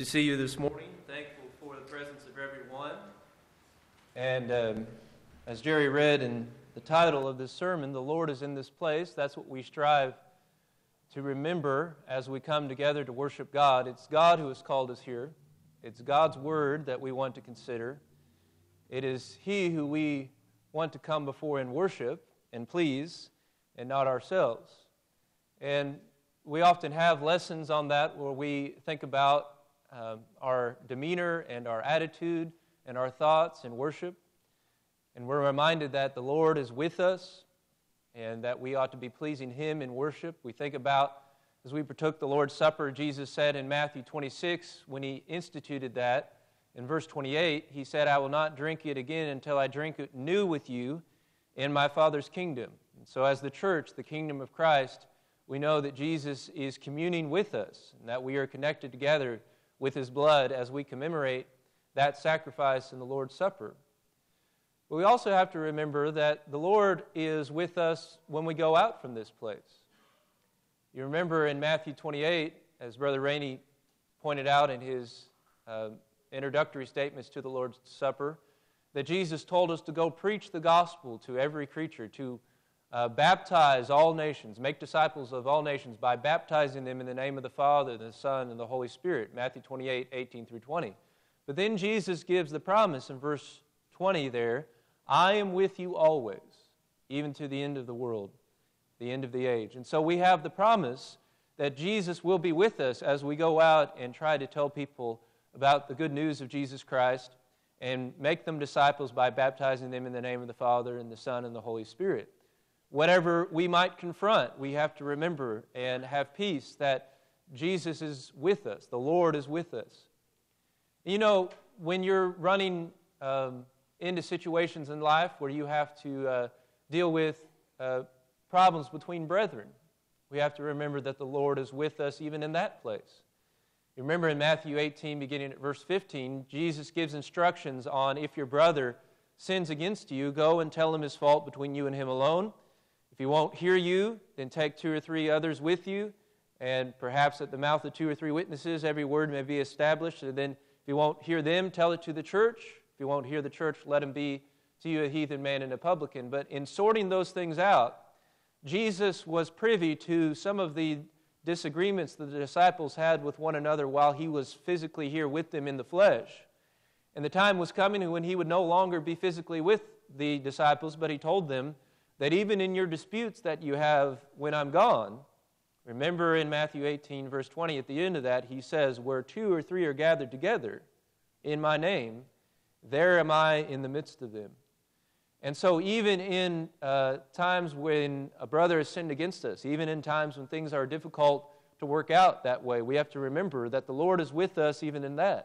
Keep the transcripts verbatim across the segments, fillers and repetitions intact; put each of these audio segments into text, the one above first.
To see you this morning. Thankful for the presence of everyone. And um, as Jerry read in the title of this sermon, the Lord is in this place. That's what we strive to remember as we come together to worship God. It's God who has called us here. It's God's Word that we want to consider. It is He who we want to come before and worship and please, and not ourselves. And we often have lessons on that where we think about Um, our demeanor and our attitude and our thoughts in worship. And we're reminded that the Lord is with us and that we ought to be pleasing Him in worship. We think about, as we partook the Lord's Supper, Jesus said in Matthew twenty-six, when He instituted that, in verse twenty-eight, He said, "I will not drink it again until I drink it new with you in my Father's kingdom." And so as the church, the kingdom of Christ, we know that Jesus is communing with us and that we are connected together with His blood as we commemorate that sacrifice in the Lord's Supper. But we also have to remember that the Lord is with us when we go out from this place. You remember in Matthew twenty-eight, as Brother Rainey pointed out in his uh, introductory statements to the Lord's Supper, that Jesus told us to go preach the gospel to every creature, to Uh, baptize all nations, make disciples of all nations by baptizing them in the name of the Father, the Son, and the Holy Spirit, Matthew twenty-eight, eighteen through twenty. But then Jesus gives the promise in verse twenty there, "I am with you always, even to the end of the world, the end of the age." And so we have the promise that Jesus will be with us as we go out and try to tell people about the good news of Jesus Christ and make them disciples by baptizing them in the name of the Father, and the Son, and the Holy Spirit. Whatever we might confront, we have to remember and have peace that Jesus is with us. The Lord is with us. You know, when you're running um, into situations in life where you have to uh, deal with uh, problems between brethren, we have to remember that the Lord is with us even in that place. You remember in Matthew eighteen, beginning at verse fifteen, Jesus gives instructions on if your brother sins against you, go and tell him his fault between you and him alone. If he won't hear you, then take two or three others with you, and perhaps at the mouth of two or three witnesses every word may be established. And then if you won't hear them, tell it to the church. If you won't hear the church, let him be to you a heathen man and a publican. But in sorting those things out, Jesus was privy to some of the disagreements that the disciples had with one another while He was physically here with them in the flesh. And the time was coming when He would no longer be physically with the disciples, but He told them that even in your disputes that you have when I'm gone, remember in Matthew eighteen, verse twenty, at the end of that, He says, "Where two or three are gathered together in my name, there am I in the midst of them." And so even in uh, times when a brother has sinned against us, even in times when things are difficult to work out that way, we have to remember that the Lord is with us even in that.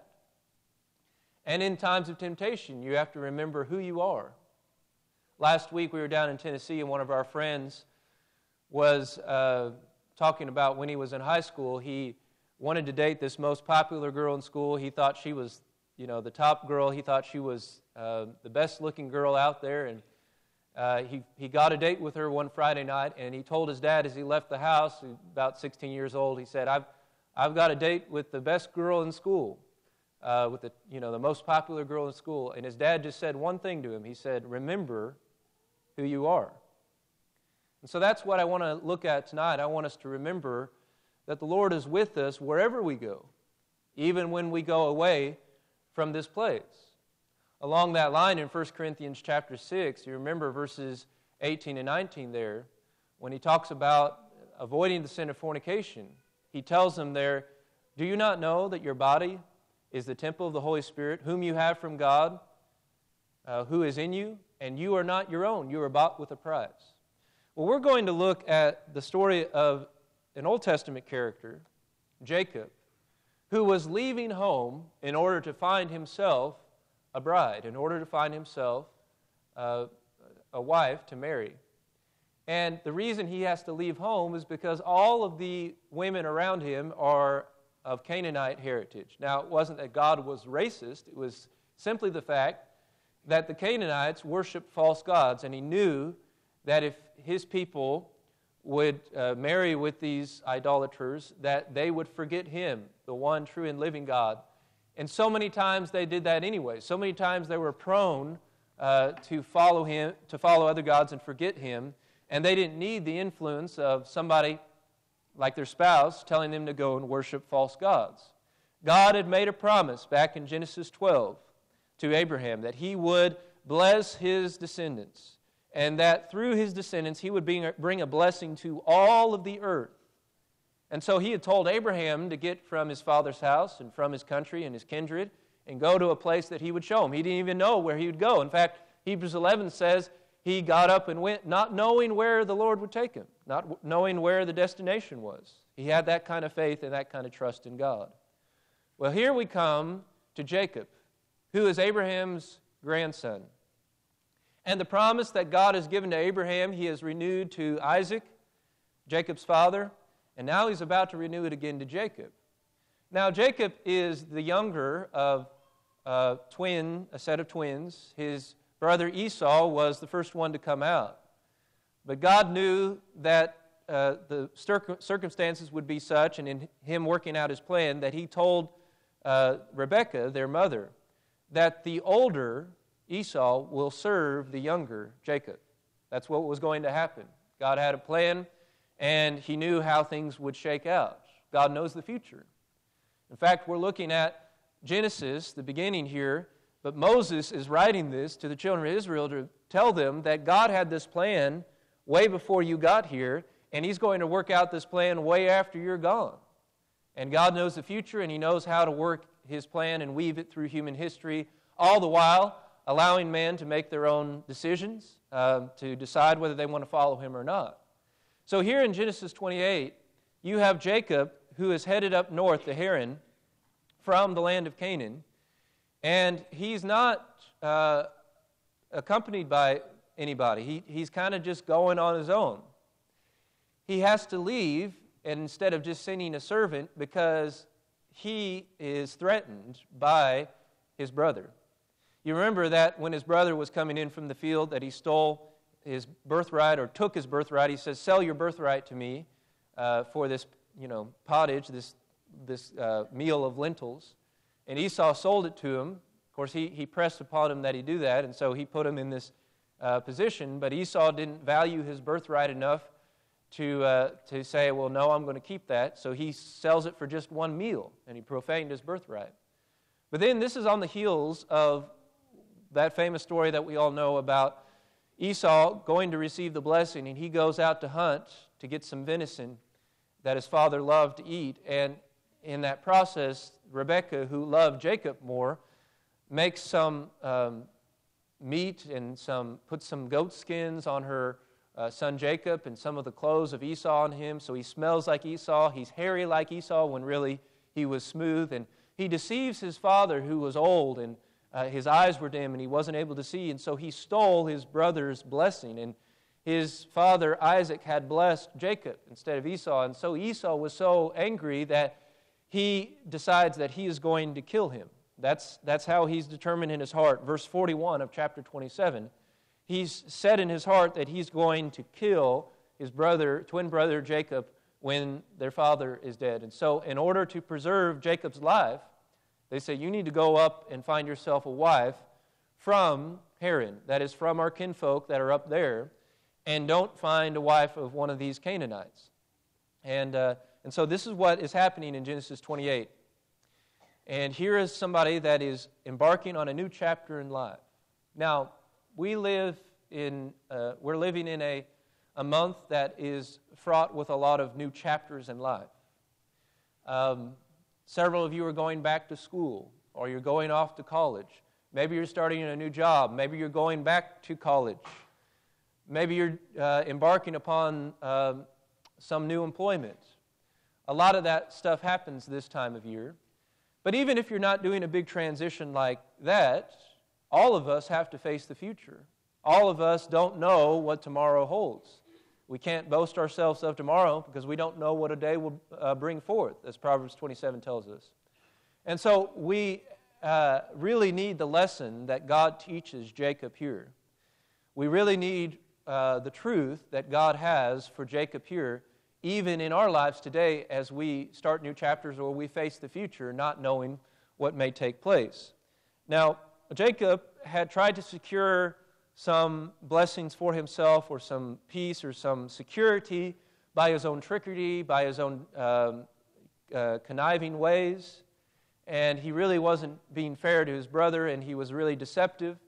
And in times of temptation, you have to remember who you are. Last week we were down in Tennessee, and one of our friends was uh, talking about when he was in high school. He wanted to date this most popular girl in school. He thought she was, you know, the top girl. He thought she was uh, the best-looking girl out there, and uh, he he got a date with her one Friday night. And he told his dad as he left the house, about sixteen years old, he said, "I've I've got a date with the best girl in school, uh, with the you know the most popular girl in school." And his dad just said one thing to him. He said, "Remember who you are." And so that's what I want to look at tonight. I want us to remember that the Lord is with us wherever we go, even when we go away from this place. Along that line in First Corinthians chapter six, you remember verses eighteen and nineteen there, when he talks about avoiding the sin of fornication. He tells them there, "Do you not know that your body is the temple of the Holy Spirit, whom you have from God, uh, who is in you? And you are not your own. You are bought with a price." Well, we're going to look at the story of an Old Testament character, Jacob, who was leaving home in order to find himself a bride, in order to find himself uh, a wife to marry. And the reason he has to leave home is because all of the women around him are of Canaanite heritage. Now, it wasn't that God was racist. It was simply the fact that the Canaanites worshiped false gods, and he knew that if his people would uh, marry with these idolaters, that they would forget him, the one true and living God. And so many times they did that anyway. So many times they were prone uh, to follow him, to follow other gods and forget him, and they didn't need the influence of somebody like their spouse telling them to go and worship false gods. God had made a promise back in Genesis twelve to Abraham that he would bless his descendants, and that through his descendants he would bring a blessing to all of the earth. And so he had told Abraham to get from his father's house and from his country and his kindred and go to a place that he would show him. He didn't even know where he would go. In fact, Hebrews eleven says he got up and went not knowing where the Lord would take him, not knowing where the destination was. He had that kind of faith and that kind of trust in God. Well, here we come to Jacob, who is Abraham's grandson. And the promise that God has given to Abraham, he has renewed to Isaac, Jacob's father, and now he's about to renew it again to Jacob. Now, Jacob is the younger of uh, twin, a set of twins. His brother Esau was the first one to come out. But God knew that uh, the circ- circumstances would be such, and in him working out his plan, that he told uh, Rebekah, their mother, that the older Esau will serve the younger Jacob. That's what was going to happen. God had a plan, and he knew how things would shake out. God knows the future. In fact, we're looking at Genesis, the beginning here, but Moses is writing this to the children of Israel to tell them that God had this plan way before you got here, and he's going to work out this plan way after you're gone. And God knows the future, and he knows how to work his plan and weave it through human history, all the while allowing men to make their own decisions, uh, to decide whether they want to follow him or not. So here in Genesis twenty-eight, you have Jacob, who is headed up north to Haran from the land of Canaan, and he's not uh, accompanied by anybody. He, he's kind of just going on his own. He has to leave, and instead of just sending a servant, because he is threatened by his brother. You remember that when his brother was coming in from the field, that he stole his birthright or took his birthright. He says, "Sell your birthright to me uh, for this, you know, pottage, this this uh, meal of lentils." And Esau sold it to him. Of course, he he pressed upon him that he do that, and so he put him in this uh, position. But Esau didn't value his birthright enough to uh, to say, "Well, no, I'm going to keep that." So he sells it for just one meal, and he profaned his birthright. But then this is on the heels of that famous story that we all know about Esau going to receive the blessing, and he goes out to hunt to get some venison that his father loved to eat. And in that process, Rebekah, who loved Jacob more, makes some um, meat and some puts some goat skins on her uh, son Jacob and some of the clothes of Esau on him, so he smells like Esau. He's hairy like Esau when really he was smooth. And he deceives his father, who was old, and Uh, his eyes were dim and he wasn't able to see, and so he stole his brother's blessing. And his father Isaac had blessed Jacob instead of Esau, and so Esau was so angry that he decides that he is going to kill him. That's, that's how he's determined in his heart. Verse forty-one of chapter twenty-seven, he's said in his heart that he's going to kill his brother, twin brother Jacob, when their father is dead. And so in order to preserve Jacob's life, they say, you need to go up and find yourself a wife from Haran, that is, from our kinfolk that are up there, and don't find a wife of one of these Canaanites. And uh, and so this is what is happening in Genesis twenty-eight. And here is somebody that is embarking on a new chapter in life. Now, we live in, uh, we're living in a, a month that is fraught with a lot of new chapters in life. Um Several of you are going back to school, or you're going off to college. Maybe you're starting a new job. Maybe you're going back to college. Maybe you're uh, embarking upon uh, some new employment. A lot of that stuff happens this time of year. But even if you're not doing a big transition like that, all of us have to face the future. All of us don't know what tomorrow holds. We can't boast ourselves of tomorrow because we don't know what a day will uh, bring forth, as Proverbs twenty-seven tells us. And so we uh, really need the lesson that God teaches Jacob here. We really need uh, the truth that God has for Jacob here, even in our lives today as we start new chapters or we face the future, not knowing what may take place. Now, Jacob had tried to secure some blessings for himself or some peace or some security by his own trickery, by his own um, uh, conniving ways, and he really wasn't being fair to his brother, and he was really deceptive.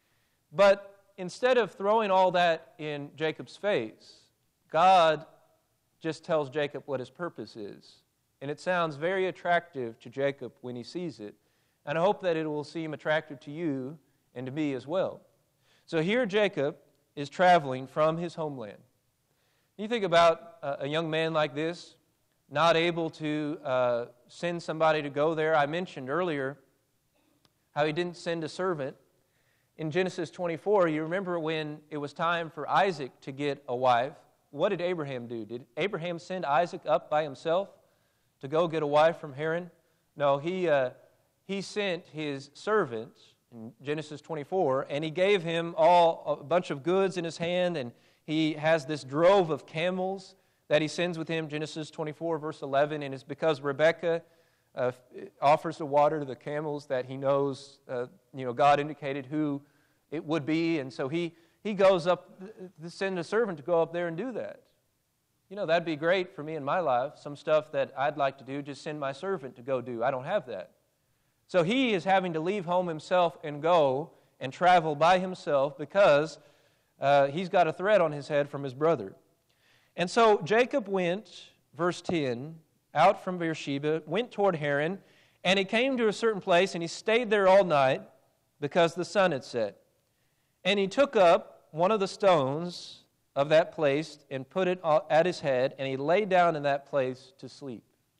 But instead of throwing all that in Jacob's face, God just tells Jacob what his purpose is. And it sounds very attractive to Jacob when he sees it. And I hope that it will seem attractive to you and to me as well. So here Jacob is traveling from his homeland. You think about a young man like this, not able to uh, send somebody to go there. I mentioned earlier how he didn't send a servant. In Genesis twenty-four, you remember when it was time for Isaac to get a wife, what did Abraham do? Did Abraham send Isaac up by himself to go get a wife from Haran? No, he, uh, he sent his servant in Genesis twenty-four, and he gave him all a bunch of goods in his hand, and he has this drove of camels that he sends with him, Genesis twenty-four, verse eleven, and it's because Rebekah uh, offers the water to the camels that he knows, uh, you know, God indicated who it would be, and so he, he goes up, to send a servant to go up there and do that. You know, that'd be great for me in my life, some stuff that I'd like to do, just send my servant to go do. I don't have that. So he is having to leave home himself and go and travel by himself because uh, he's got a threat on his head from his brother. And so Jacob went, verse ten, out from Beersheba, went toward Haran, and he came to a certain place, and he stayed there all night because the sun had set. And he took up one of the stones of that place and put it at his head, and he lay down in that place to sleep.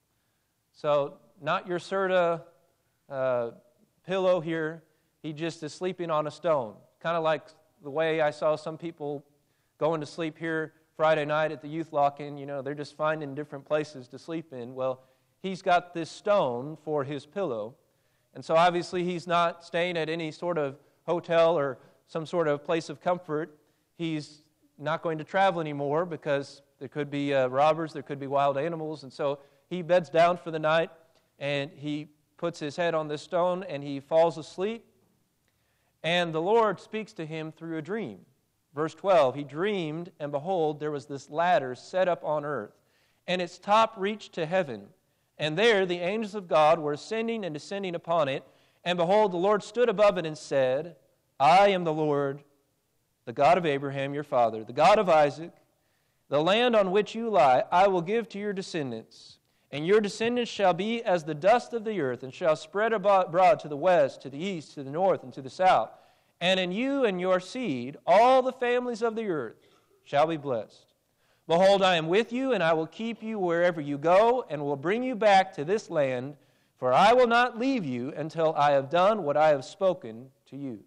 So not your Serta uh, pillow here. He just is sleeping on a stone. Kind of like the way I saw some people going to sleep here Friday night at the youth lock-in. You know, they're just finding different places to sleep in. Well, he's got this stone for his pillow. And so obviously he's not staying at any sort of hotel or some sort of place of comfort. He's not going to travel anymore because there could be uh, robbers, there could be wild animals. And so he beds down for the night, and he puts his head on this stone, and he falls asleep. And the Lord speaks to him through a dream. Verse twelve, he dreamed, and behold, there was this ladder set up on earth, and its top reached to heaven. And there the angels of God were ascending and descending upon it. And behold, the Lord stood above it and said, I am the Lord, the God of Abraham, your father, the God of Isaac. The land on which you lie I will give to your descendants, and your descendants shall be as the dust of the earth, and shall spread abroad to the west, to the east, to the north, and to the south. And in you and your seed all the families of the earth shall be blessed. Behold, I am with you, and I will keep you wherever you go, and will bring you back to this land, for I will not leave you until I have done what I have spoken to you.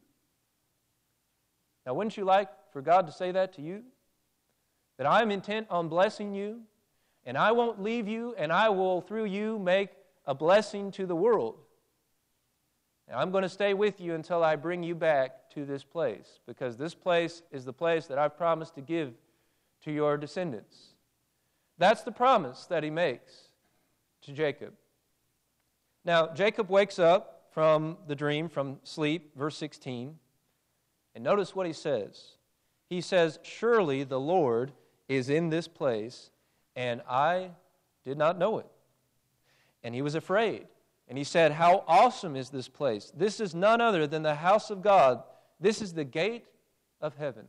Now, wouldn't you like for God to say that to you? That I'm intent on blessing you, and I won't leave you, and I will, through you, make a blessing to the world. And I'm going to stay with you until I bring you back to this place, because this place is the place that I've promised to give to your descendants. That's the promise that he makes to Jacob. Now, Jacob wakes up from the dream, from sleep, verse sixteen, and notice what he says. He says, surely the Lord is in this place, and I did not know it. And he was afraid. And he said, how awesome is this place? This is none other than the house of God. This is the gate of heaven.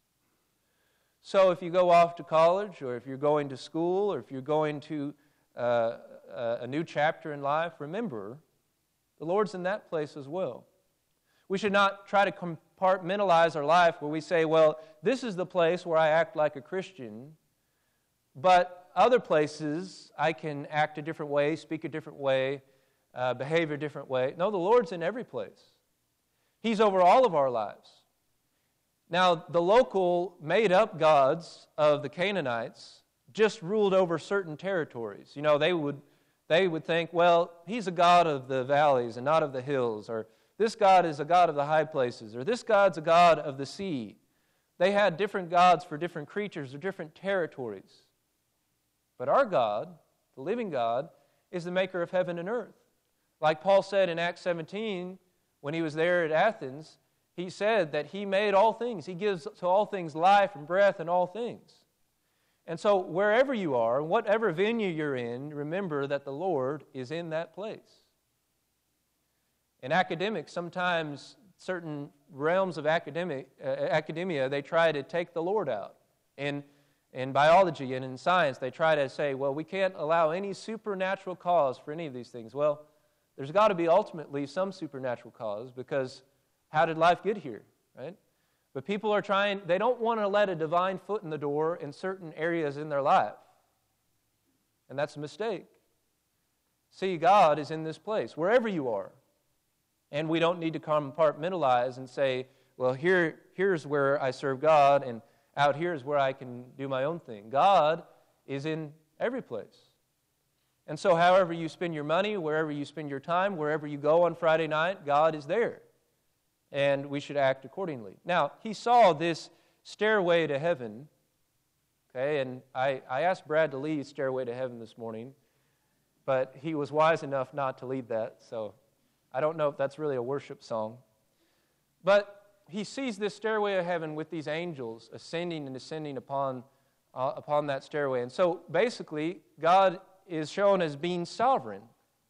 So if you go off to college, or if you're going to school, or if you're going to uh, a new chapter in life, remember, the Lord's in that place as well. We should not try to compartmentalize our life where we say, well, this is the place where I act like a Christian, but other places I can act a different way, speak a different way, uh, behave a different way. No, the Lord's in every place. He's over all of our lives. Now, the local made-up gods of the Canaanites just ruled over certain territories. You know, they would they would think, well, he's a god of the valleys and not of the hills, or this God is a God of the high places, or this God's a God of the sea. They had different gods for different creatures or different territories. But our God, the living God, is the maker of heaven and earth. Like Paul said in Acts seventeen, when he was there at Athens, he said that he made all things. He gives to all things life and breath and all things. And so wherever you are, whatever venue you're in, remember that the Lord is in that place. In academics, sometimes certain realms of academic uh, academia, they try to take the Lord out. In, in biology and in science, they try to say, well, we can't allow any supernatural cause for any of these things. Well, there's got to be ultimately some supernatural cause, because how did life get here, right? But people are trying, they don't want to let a divine foot in the door in certain areas in their life. And that's a mistake. See, God is in this place, wherever you are. And we don't need to compartmentalize and say, well, here, here's where I serve God, and out here is where I can do my own thing. God is in every place. And so however you spend your money, wherever you spend your time, wherever you go on Friday night, God is there. And we should act accordingly. Now, he saw this stairway to heaven, okay, and I, I asked Brad to lead Stairway to Heaven this morning, but he was wise enough not to lead that, so I don't know if that's really a worship song. But he sees this stairway of heaven with these angels ascending and descending upon, uh, upon that stairway. And so basically, God is shown as being sovereign.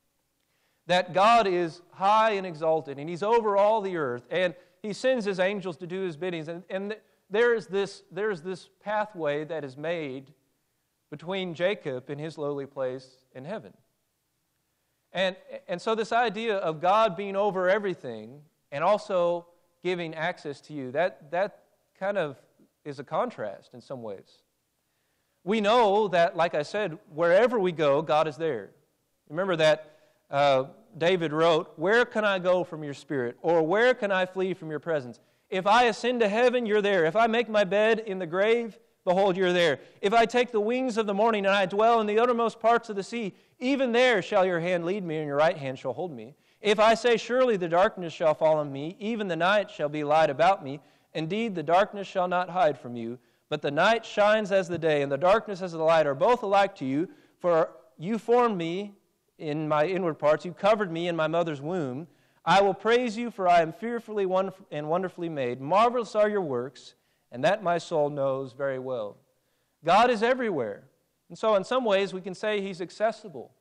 That God is high and exalted, and He's over all the earth, and He sends His angels to do His biddings. And, and there is this, there is this pathway that is made between Jacob and his lowly place in heaven. And, and so this idea of God being over everything and also giving access to you, that, that kind of is a contrast in some ways. We know that, like I said, wherever we go, God is there. Remember that uh, David wrote, "Where can I go from your spirit? Or where can I flee from your presence? If I ascend to heaven, you're there. If I make my bed in the grave, behold, you're there. If I take the wings of the morning and I dwell in the uttermost parts of the sea, even there shall your hand lead me and your right hand shall hold me. If I say, surely the darkness shall fall on me, even the night shall be light about me. Indeed, the darkness shall not hide from you. But the night shines as the day, and the darkness as the light are both alike to you. For you formed me in my inward parts. You covered me in my mother's womb. I will praise you, for I am fearfully and wonderfully made. Marvelous are your works, and that my soul knows very well." God is everywhere. And so in some ways we can say He's accessible.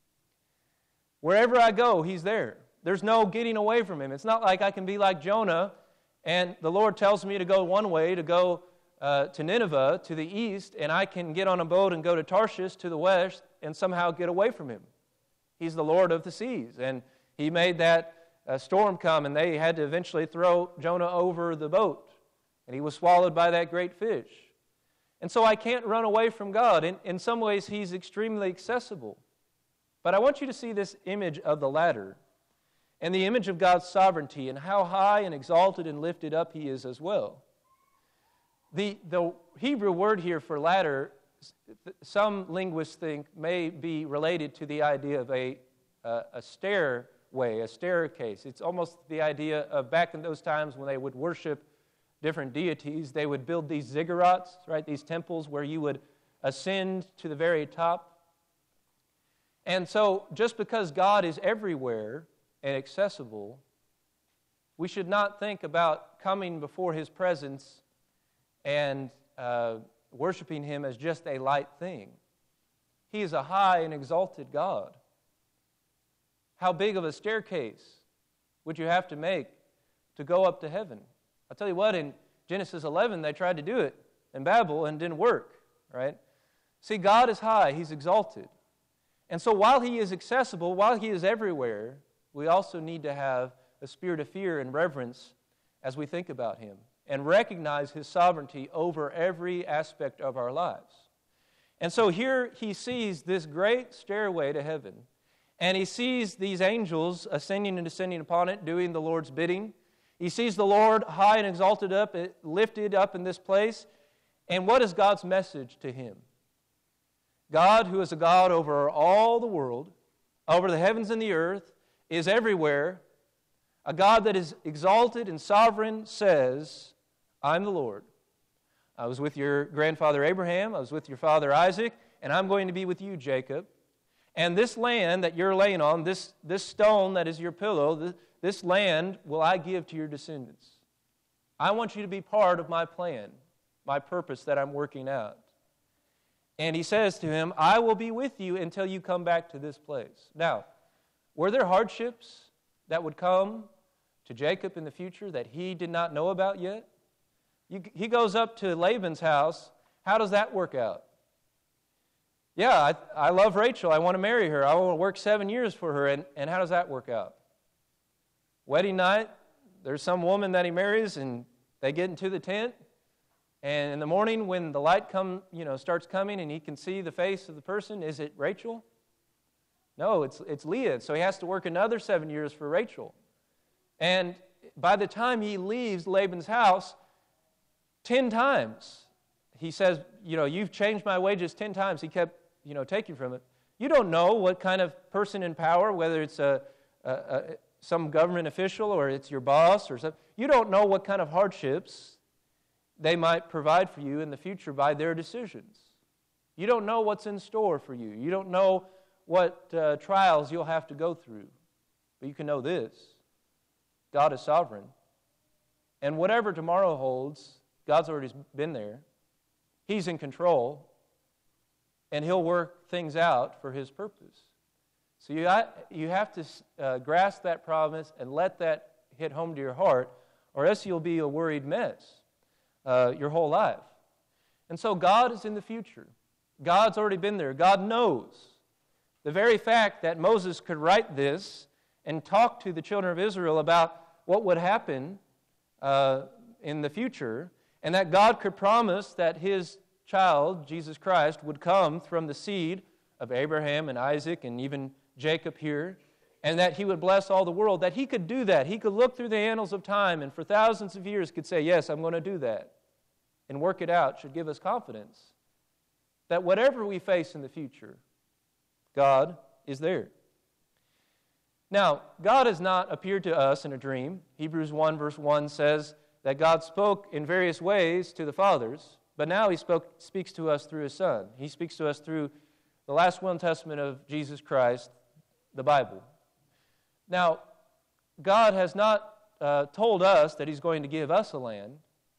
Wherever I go, He's there. There's no getting away from Him. It's not like I can be like Jonah, and the Lord tells me to go one way, to go uh, to Nineveh, to the east, and I can get on a boat and go to Tarshish to the west and somehow get away from Him. He's the Lord of the seas, and He made that uh, storm come, and they had to eventually throw Jonah over the boat, and he was swallowed by that great fish. And so I can't run away from God. In, in some ways, He's extremely accessible. But I want you to see this image of the ladder and the image of God's sovereignty and how high and exalted and lifted up He is as well. The, the Hebrew word here for ladder, some linguists think may be related to the idea of a, uh, a stairway, a staircase. It's almost the idea of back in those times when they would worship different deities, they would build these ziggurats, right, these temples where you would ascend to the very top. And so just because God is everywhere and accessible, we should not think about coming before His presence and uh, worshiping Him as just a light thing. He is a high and exalted God. How big of a staircase would you have to make to go up to heaven? I'll tell you what, in Genesis eleven, they tried to do it in Babel and it didn't work, right? See, God is high. He's exalted. And so while He is accessible, while He is everywhere, we also need to have a spirit of fear and reverence as we think about Him and recognize His sovereignty over every aspect of our lives. And so here He sees this great stairway to heaven, and He sees these angels ascending and descending upon it, doing the Lord's bidding. He sees the Lord high and exalted up, lifted up in this place. And what is God's message to him? God, who is a God over all the world, over the heavens and the earth, is everywhere. A God that is exalted and sovereign says, "I'm the Lord. I was with your grandfather Abraham, I was with your father Isaac, and I'm going to be with you, Jacob. And this land that you're laying on, this, this stone that is your pillow, this, this land will I give to your descendants. I want you to be part of my plan, my purpose that I'm working out. And he says to him, I will be with you until you come back to this place. Now, were there hardships that would come to Jacob in the future that he did not know about yet? You, he goes up to Laban's house. How does that work out? Yeah, I, I love Rachel. I want to marry her. I want to work seven years for her. And, and how does that work out? Wedding night, there's some woman that he marries, and they get into the tent. And in the morning, when the light come, you know, starts coming, and he can see the face of the person, is it Rachel? No, it's it's Leah. So he has to work another seven years for Rachel. And by the time he leaves Laban's house, ten times he says, you know, you've changed my wages ten times. He kept, you know, taking from it. You don't know what kind of person in power, whether it's a, a, a some government official or it's your boss or something. You don't know what kind of hardships they might provide for you in the future by their decisions. You don't know what's in store for you. You don't know what uh, trials you'll have to go through. But you can know this. God is sovereign. And whatever tomorrow holds, God's already been there. He's in control. And He'll work things out for His purpose. So you, you have to uh, grasp that promise and let that hit home to your heart, or else you'll be a worried mess uh, your whole life. And so God is in the future. God's already been there. God knows. The very fact that Moses could write this and talk to the children of Israel about what would happen uh, in the future, and that God could promise that His child, Jesus Christ, would come from the seed of Abraham and Isaac and even Jacob here, and that He would bless all the world, that He could do that. He could look through the annals of time and for thousands of years could say, yes, I'm going to do that, and work it out, should give us confidence that whatever we face in the future, God is there. Now, God has not appeared to us in a dream. Hebrews one verse one says that God spoke in various ways to the fathers, but now He spoke, speaks to us through His Son. He speaks to us through the last will and testament of Jesus Christ, the Bible. Now, God has not uh, told us that He's going to give us a land,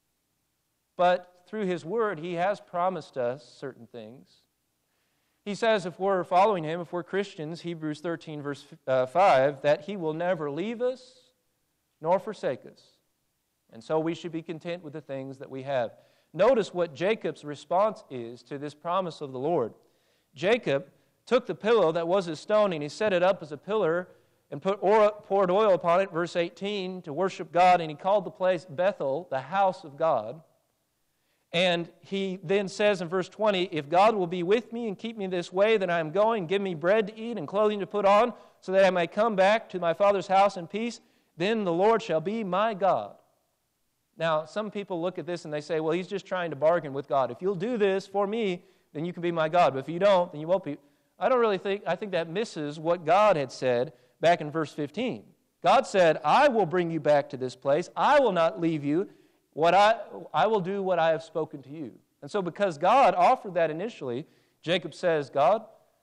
but through His Word, He has promised us certain things. He says if we're following Him, if we're Christians, Hebrews thirteen verse five, that He will never leave us nor forsake us. And so we should be content with the things that we have. Notice what Jacob's response is to this promise of the Lord. Jacob took the pillow that was his stone and he set it up as a pillar and put oil, poured oil upon it, verse eighteen, to worship God, and he called the place Bethel, the house of God. And he then says in verse twenty, if God will be with me and keep me this way that I am going, give me bread to eat and clothing to put on, so that I may come back to my father's house in peace, then the Lord shall be my God. Now, some people look at this and they say, well, he's just trying to bargain with God. If you'll do this for me, then you can be my God. But if you don't, then you won't be. I don't really think, I think that misses what God had said back in verse fifteen. God said, I will bring you back to this place. I will not leave you. What I, I will do what I have spoken to you. And so because God offered that initially, Jacob says, God,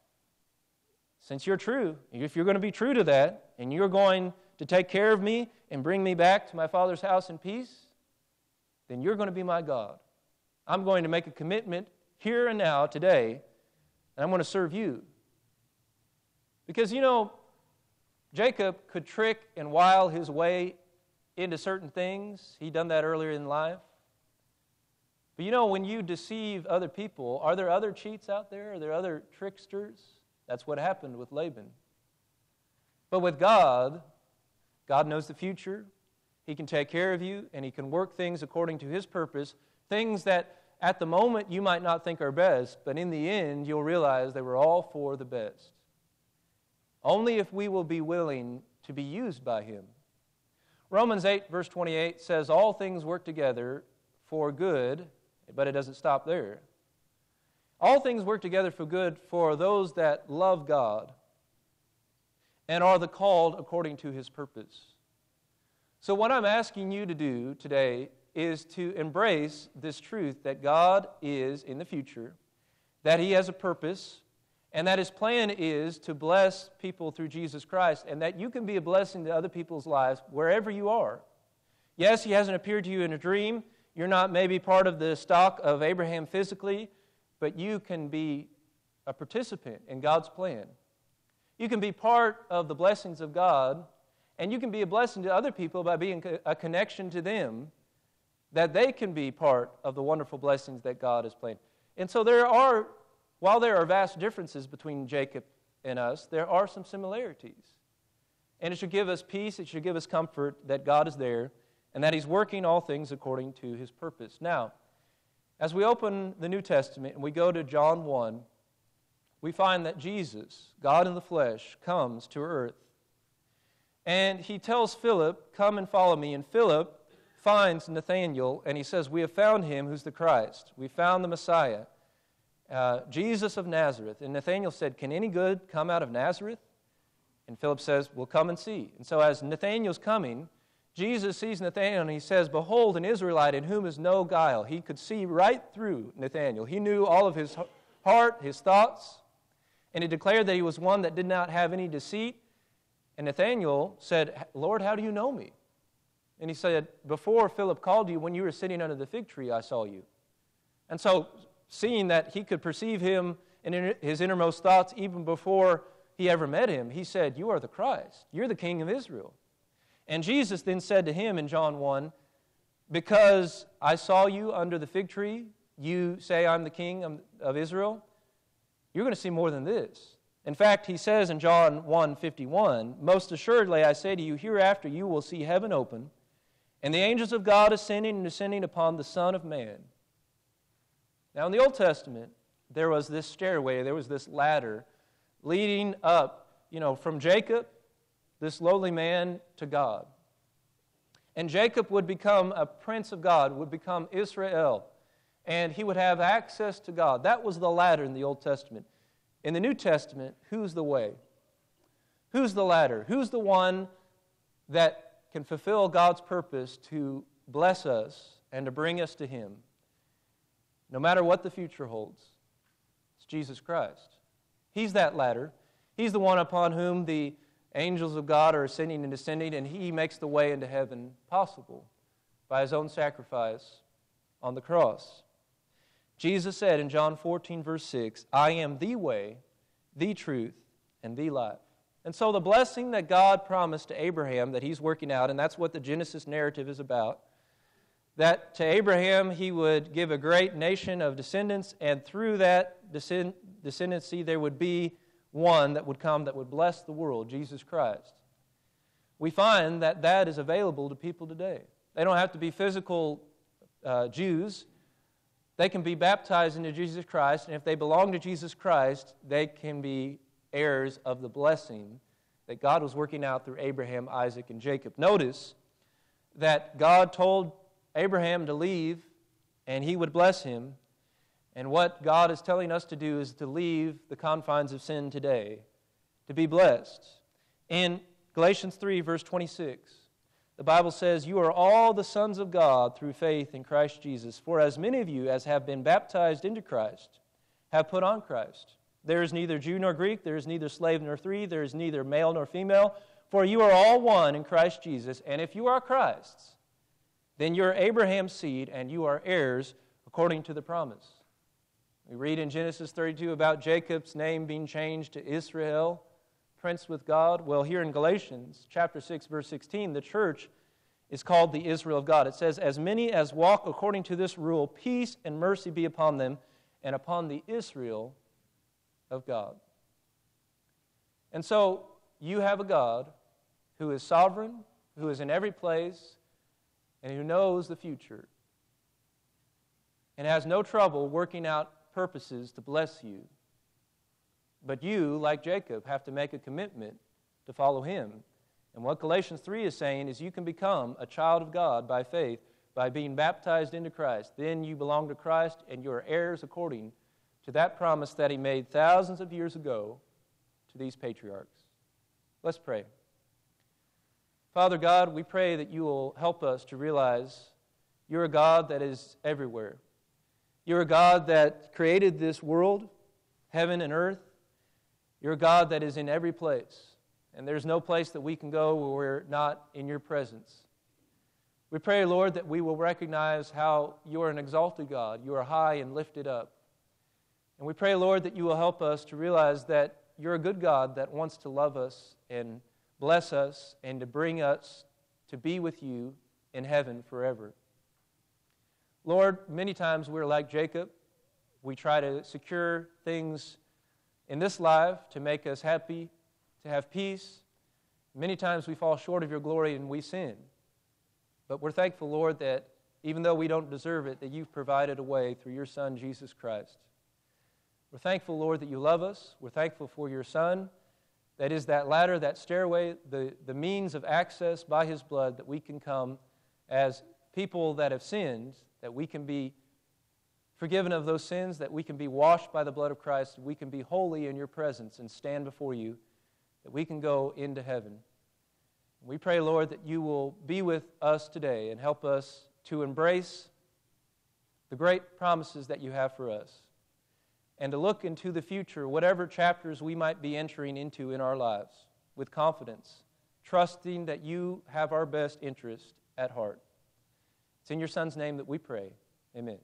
since you're true, if you're going to be true to that, and you're going to take care of me and bring me back to my father's house in peace, then you're going to be my God. I'm going to make a commitment here and now, today, and I'm going to serve you. Because, you know, Jacob could trick and wile his way into certain things. He'd done that earlier in life. But you know, when you deceive other people, are there other cheats out there? Are there other tricksters? That's what happened with Laban. But with God, God knows the future. He can take care of you, and He can work things according to His purpose, things that at the moment you might not think are best, but in the end you'll realize they were all for the best. Only if we will be willing to be used by Him. Romans eight, verse twenty-eight says, all things work together for good, but it doesn't stop there. All things work together for good for those that love God and are the called according to His purpose. So what I'm asking you to do today is to embrace this truth that God is in the future, that He has a purpose, and that His plan is to bless people through Jesus Christ, and that you can be a blessing to other people's lives wherever you are. Yes, He hasn't appeared to you in a dream. You're not maybe part of the stock of Abraham physically, but you can be a participant in God's plan. You can be part of the blessings of God, and you can be a blessing to other people by being a connection to them, that they can be part of the wonderful blessings that God has planned. And so there are, while there are vast differences between Jacob and us, there are some similarities. And it should give us peace, it should give us comfort that God is there, and that He's working all things according to His purpose. Now, as we open the New Testament and we go to John one, we find that Jesus, God in the flesh, comes to earth. And He tells Philip, come and follow me. And Philip finds Nathanael, and he says, we have found him who's the Christ. We found the Messiah, uh, Jesus of Nazareth. And Nathanael said, can any good come out of Nazareth? And Philip says, well, come and see. And so as Nathanael's coming, Jesus sees Nathanael, and He says, behold, an Israelite in whom is no guile. He could see right through Nathanael. He knew all of his heart, his thoughts, and He declared that he was one that did not have any deceit. And Nathanael said, Lord, how do you know me? And he said, before Philip called you, when you were sitting under the fig tree, I saw you. And so, seeing that he could perceive him in his innermost thoughts even before he ever met him, he said, you are the Christ. You're the King of Israel. And Jesus then said to him in John one, because I saw you under the fig tree, you say I'm the King of Israel? You're going to see more than this. In fact, He says in John one fifty-one, most assuredly I say to you, hereafter you will see heaven open, and the angels of God ascending and descending upon the Son of Man. Now in the Old Testament, there was this stairway, there was this ladder leading up, you know, from Jacob, this lowly man, to God. And Jacob would become a prince of God, would become Israel, and he would have access to God. That was the ladder in the Old Testament. In the New Testament, who's the way? Who's the ladder? Who's the one that can fulfill God's purpose to bless us and to bring us to Him, no matter what the future holds? It's Jesus Christ. He's that ladder. He's the one upon whom the angels of God are ascending and descending, and He makes the way into heaven possible by His own sacrifice on the cross. Jesus said in John fourteen, verse six, I am the way, the truth, and the life. And so the blessing that God promised to Abraham that He's working out, and that's what the Genesis narrative is about, that to Abraham He would give a great nation of descendants, and through that descend- descendancy there would be one that would come that would bless the world, Jesus Christ. We find that that is available to people today. They don't have to be physical uh, Jews. They can be baptized into Jesus Christ, and if they belong to Jesus Christ, they can be heirs of the blessing that God was working out through Abraham, Isaac, and Jacob. Notice that God told Abraham to leave, and He would bless him. And what God is telling us to do is to leave the confines of sin today, to be blessed. In Galatians three, verse twenty-six, the Bible says, you are all the sons of God through faith in Christ Jesus. For as many of you as have been baptized into Christ have put on Christ. There is neither Jew nor Greek, there is neither slave nor free, there is neither male nor female, for you are all one in Christ Jesus. And if you are Christ's, then you are Abraham's seed, and you are heirs according to the promise. We read in Genesis thirty-two about Jacob's name being changed to Israel, prince with God. Well, here in Galatians chapter six, verse sixteen, the church is called the Israel of God. It says, as many as walk according to this rule, peace and mercy be upon them and upon the Israel of God. And so you have a God who is sovereign, who is in every place, and who knows the future, and has no trouble working out purposes to bless you. But you, like Jacob, have to make a commitment to follow Him. And what Galatians three is saying is you can become a child of God by faith, by being baptized into Christ. Then you belong to Christ, and you are heirs according to that promise that He made thousands of years ago to these patriarchs. Let's pray. Father God, we pray that you will help us to realize You're a God that is everywhere. You're a God that created this world, heaven and earth. You're a God that is in every place. And there's no place that we can go where we're not in your presence. We pray, Lord, that we will recognize how you are an exalted God. You are high and lifted up. And we pray, Lord, that you will help us to realize that you're a good God that wants to love us and bless us and to bring us to be with you in heaven forever. Lord, many times we're like Jacob. We try to secure things in this life to make us happy, to have peace. Many times we fall short of your glory and we sin. But we're thankful, Lord, that even though we don't deserve it, that you've provided a way through your Son, Jesus Christ. We're thankful, Lord, that you love us. We're thankful for your Son. That is that ladder, that stairway, the, the means of access by his blood that we can come as people that have sinned, that we can be forgiven of those sins, that we can be washed by the blood of Christ, we can be holy in your presence and stand before you, that we can go into heaven. We pray, Lord, that you will be with us today and help us to embrace the great promises that you have for us and to look into the future, whatever chapters we might be entering into in our lives, with confidence, trusting that you have our best interest at heart. It's in your Son's name that we pray. Amen.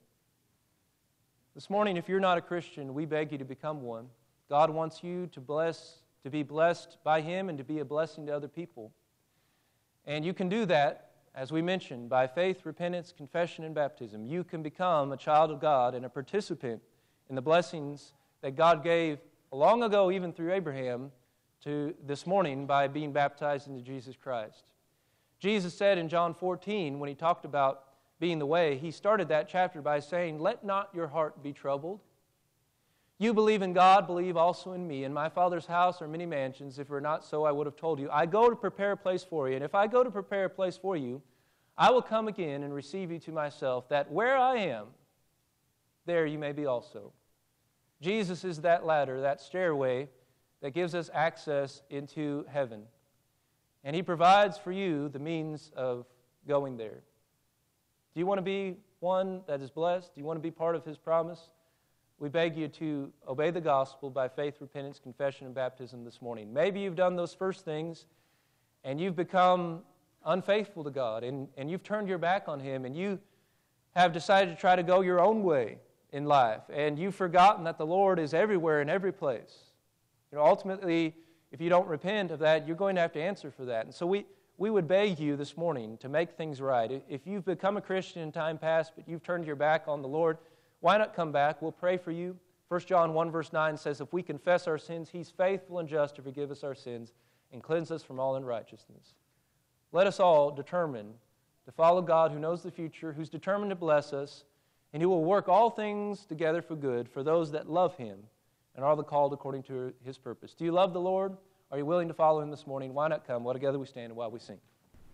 This morning, if you're not a Christian, we beg you to become one. God wants you to bless, to be blessed by him and to be a blessing to other people. And you can do that, as we mentioned, by faith, repentance, confession, and baptism. You can become a child of God and a participant in the blessings that God gave long ago, even through Abraham, to this morning by being baptized into Jesus Christ. Jesus said in John fourteen, when he talked about being the way, he started that chapter by saying, "Let not your heart be troubled. You believe in God, believe also in me. In my Father's house are many mansions. If it were not so, I would have told you. I go to prepare a place for you. And if I go to prepare a place for you, I will come again and receive you to myself, that where I am, there you may be also." Jesus is that ladder, that stairway that gives us access into heaven. And he provides for you the means of going there. Do you want to be one that is blessed? Do you want to be part of his promise? We beg you to obey the gospel by faith, repentance, confession, and baptism this morning. Maybe you've done those first things and you've become unfaithful to God and, and you've turned your back on him and you have decided to try to go your own way in life and you've forgotten that the Lord is everywhere in every place. You know, ultimately, if you don't repent of that, you're going to have to answer for that. And so we, we would beg you this morning to make things right. If you've become a Christian in time past but you've turned your back on the Lord, why not come back? We'll pray for you. First John one verse nine says, if we confess our sins, he's faithful and just to forgive us our sins and cleanse us from all unrighteousness. Let us all determine to follow God who knows the future, who's determined to bless us, and who will work all things together for good for those that love him and are the called according to his purpose. Do you love the Lord? Are you willing to follow him this morning? Why not come? While together we stand and while we sing.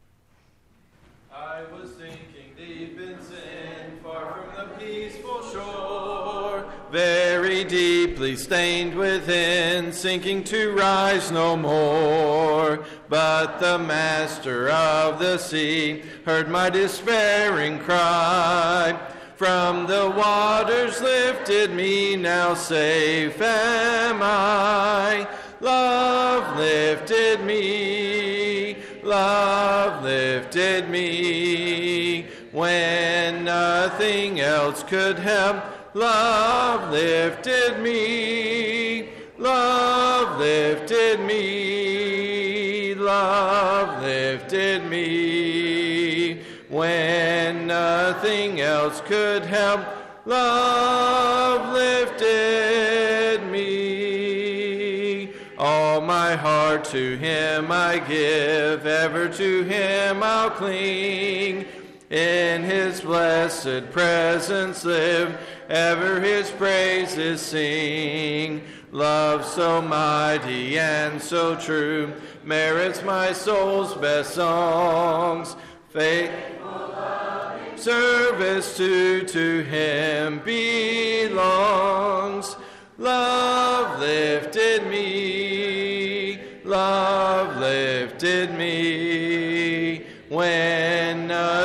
I was sinking deep in sin, far from the peaceful shore, very deeply stained within, sinking to rise no more. But the master of the sea heard my despairing cry. From the waters lifted me, now safe am I. Love lifted me, love lifted me, when nothing else could help. Love lifted me, love lifted me, love lifted me, when nothing else could help. Love lifted me. All my heart to him I give, ever to him I'll cling. In his blessed presence live, ever his praises sing. Love so mighty and so true merits my soul's best songs. Faithful loving service to, to him belongs. Love lifted me, love lifted me, when nothing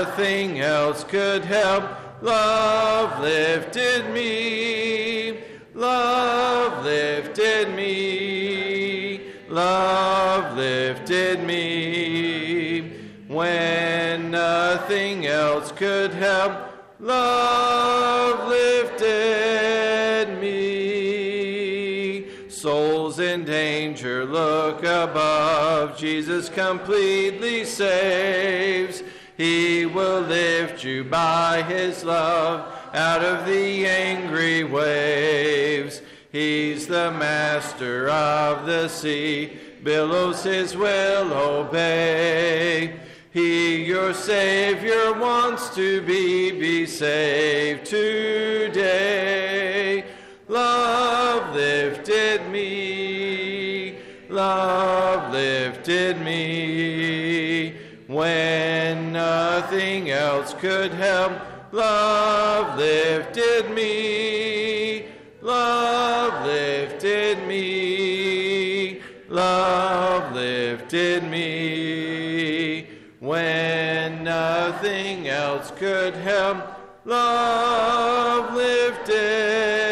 nothing else could help. Love lifted me, love lifted me, love lifted me. When nothing else could help, love lifted me. Souls in danger, look above. Jesus completely saves. He will lift you by his love out of the angry waves. He's the master of the sea, billows his will obey. He, your Savior, wants to be, be saved today. Love lifted me, love lifted me. When nothing else could help, love lifted me, love lifted me, love lifted me. When nothing else could help, love lifted